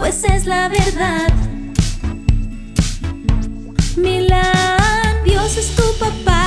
pues es la verdad. Milán, Dios es tu papá.